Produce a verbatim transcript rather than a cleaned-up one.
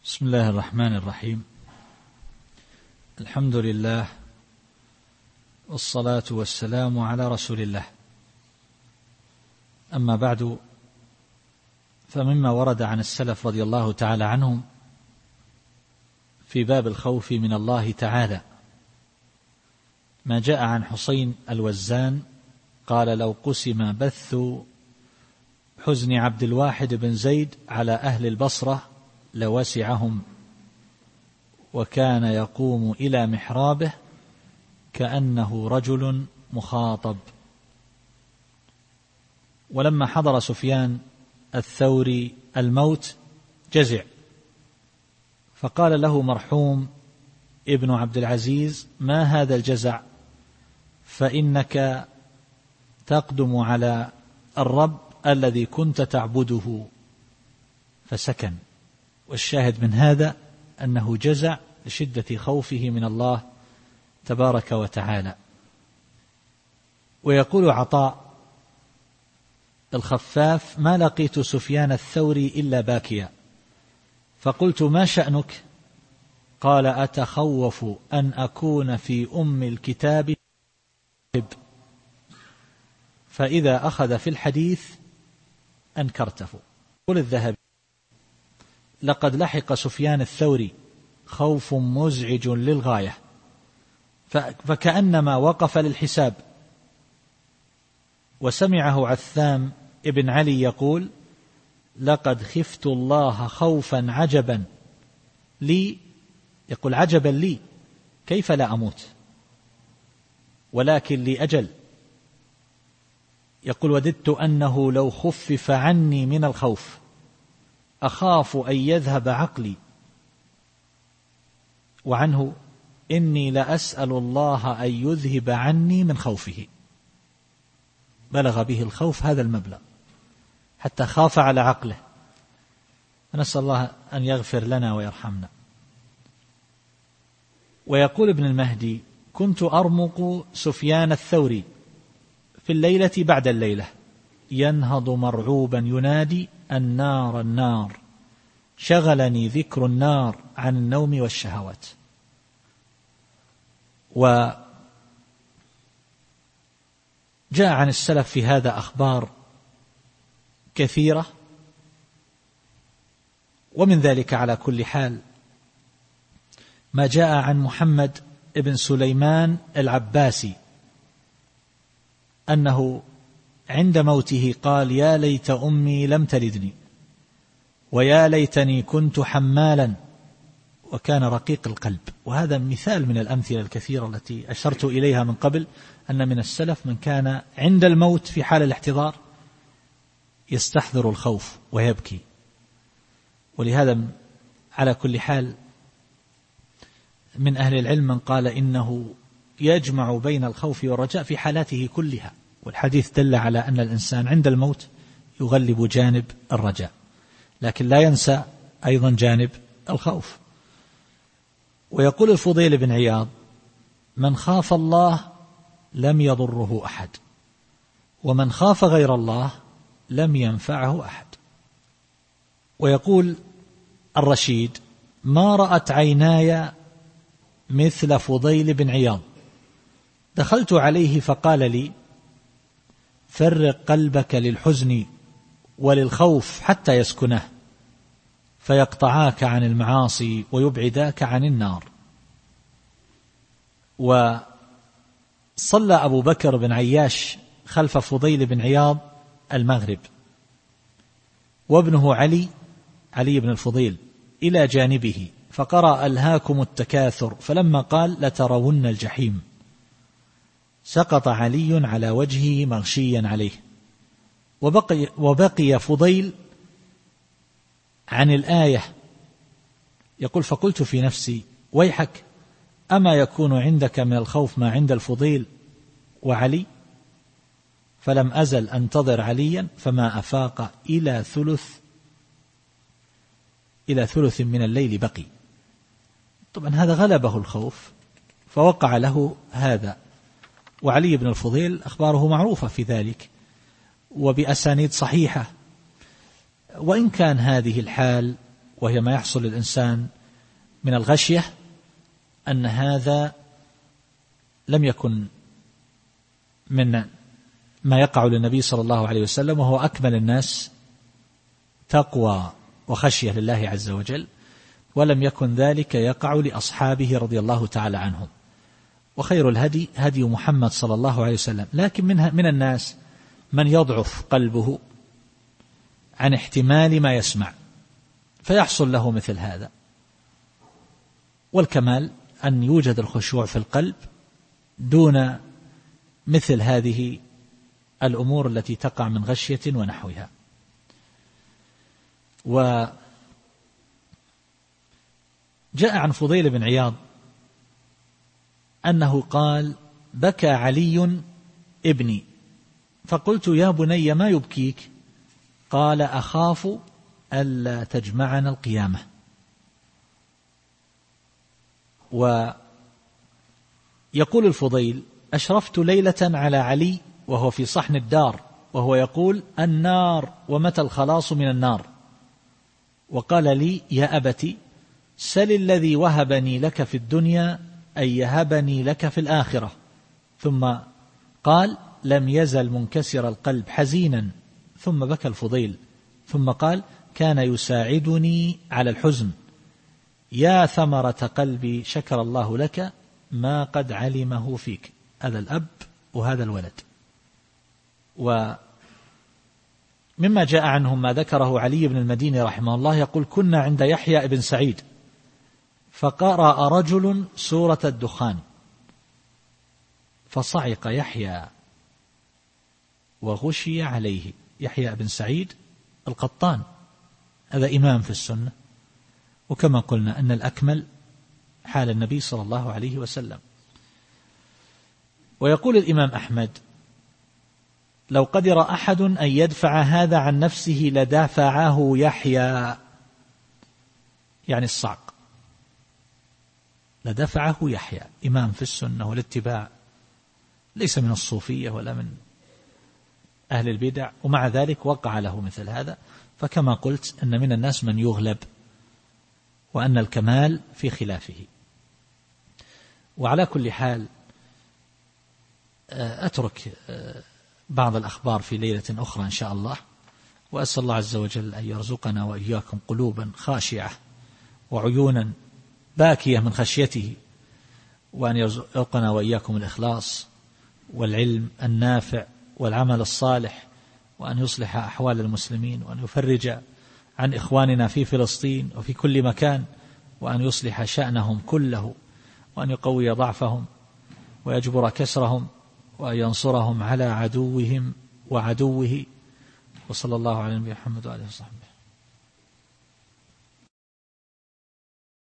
بسم الله الرحمن الرحيم. الحمد لله والصلاة والسلام على رسول الله. أما بعد، فمما ورد عن السلف رضي الله تعالى عنهم في باب الخوف من الله تعالى ما جاء عن حسين الوزان قال: لو قسم بث حزن عبد الواحد بن زيد على أهل البصرة لوسعهم، وكان يقوم إلى محرابه كأنه رجل مخاطب. ولما حضر سفيان الثوري الموت جزع، فقال له مرحوم ابن عبد العزيز: ما هذا الجزع؟ فإنك تقدم على الرب الذي كنت تعبده. فسكن. والشاهد من هذا أنه جزع لشدة خوفه من الله تبارك وتعالى. ويقول عطاء الخفاف: ما لقيت سفيان الثوري إلا باكيا، فقلت: ما شأنك؟ قال: أتخوف أن أكون في أم الكتاب، فإذا أخذ في الحديث أنكرته. قل الذهبي: لقد لحق سفيان الثوري خوف مزعج للغاية، فكأنما وقف للحساب. وسمعه عثام ابن علي يقول: لقد خفت الله خوفا عجبا لي، يقول عجبا لي كيف لا أموت، ولكن لي أجل. يقول: وددت أنه لو خفف عني من الخوف أخاف أن يذهب عقلي. وعنه: إني لأسأل الله أن يذهب عني من خوفه. بلغ به الخوف هذا المبلغ حتى خاف على عقله، فنسأل الله أن يغفر لنا ويرحمنا. ويقول ابن المهدي: كنت أرمق سفيان الثوري في الليلة بعد الليلة، ينهض مرعوبا ينادي: النار النار، شغلني ذكر النار عن النوم والشهوات. وجاء عن السلف في هذا أخبار كثيرة، ومن ذلك على كل حال ما جاء عن محمد بن سليمان العباسي أنه عند موته قال: يا ليت أمي لم تلدني، ويا ليتني كنت حمالا. وكان رقيق القلب. وهذا مثال من الأمثلة الكثيرة التي أشرت إليها من قبل، أن من السلف من كان عند الموت في حال الاحتضار يستحضر الخوف ويبكي. ولهذا على كل حال من أهل العلم من قال إنه يجمع بين الخوف والرجاء في حالاته كلها، والحديث دل على أن الإنسان عند الموت يغلب جانب الرجاء، لكن لا ينسى أيضا جانب الخوف. ويقول الفضيل بن عياض: من خاف الله لم يضره أحد، ومن خاف غير الله لم ينفعه أحد. ويقول الرشيد: ما رأت عيناي مثل فضيل بن عياض، دخلت عليه فقال لي: فرق قلبك للحزن وللخوف حتى يسكنه، فيقطعاك عن المعاصي ويبعداك عن النار. وصلى أبو بكر بن عياش خلف فضيل بن عياض المغرب، وابنه علي علي بن الفضيل إلى جانبه، فقرأ: ألهاكم التكاثر، فلما قال: لترون الجحيم، سقط علي على وجهه مغشيا عليه. وبقي, وبقي فضيل عن الآية يقول: فقلت في نفسي: ويحك، أما يكون عندك من الخوف ما عند الفضيل وعلي؟ فلم أزل أنتظر عليا فما أفاق إلى ثلث إلى ثلث من الليل بقي. طبعا هذا غلبه الخوف فوقع له هذا. وعلي بن الفضيل أخباره معروفة في ذلك وبأسانيد صحيحة. وإن كان هذه الحال وهي ما يحصل للإنسان من الغشية، أن هذا لم يكن من ما يقع للنبي صلى الله عليه وسلم، وهو أكمل الناس تقوى وخشية لله عز وجل، ولم يكن ذلك يقع لأصحابه رضي الله تعالى عنهم. وخير الهدي هدي محمد صلى الله عليه وسلم. لكن منها من الناس من يضعف قلبه عن احتمال ما يسمع فيحصل له مثل هذا. والكمال أن يوجد الخشوع في القلب دون مثل هذه الأمور التي تقع من غشية ونحوها. وجاء عن فضيل بن عياض أنه قال: بكى علي ابني، فقلت: يا بني ما يبكيك؟ قال: أخاف ألا تجمعنا القيامة. ويقول الفضيل: أشرفت ليلة على علي وهو في صحن الدار وهو يقول: النار ومتى الخلاص من النار؟ وقال لي: يا أبت، سل الذي وهبني لك في الدنيا أن يهبني لك في الآخرة. ثم قال: لم يزل منكسر القلب حزينا. ثم بكى الفضيل، ثم قال: كان يساعدني على الحزن. يا ثمرة قلبي، شكر الله لك ما قد علمه فيك. هذا الأب وهذا الولد. ومما جاء عنهم ما ذكره علي بن المديني رحمه الله، يقول: كنا عند يحيى بن سعيد فقرأ رجل سورة الدخان فصعق يحيى وغشي عليه. يحيى بن سعيد القطان هذا إمام في السنة، وكما قلنا أن الأكمل حال النبي صلى الله عليه وسلم. ويقول الإمام أحمد: لو قدر أحد أن يدفع هذا عن نفسه لدافعه يحيى، يعني الصعق، لدفعه يحيى، إمام في السنة والاتباع، ليس من الصوفية ولا من أهل البدع، ومع ذلك وقع له مثل هذا. فكما قلت أن من الناس من يغلب، وأن الكمال في خلافه. وعلى كل حال أترك بعض الأخبار في ليلة أخرى إن شاء الله، وأسأل الله عز وجل أن يرزقنا وإياكم قلوبا خاشعة وعيونا باكية من خشيته، وأن يرزقنا وإياكم الإخلاص والعلم النافع والعمل الصالح، وأن يصلح أحوال المسلمين، وأن يفرج عن إخواننا في فلسطين وفي كل مكان، وأن يصلح شأنهم كله، وأن يقوي ضعفهم ويجبر كسرهم، وأن ينصرهم على عدوهم وعدوه. وصلى الله على نبينا محمد وعلى آله وصحبه.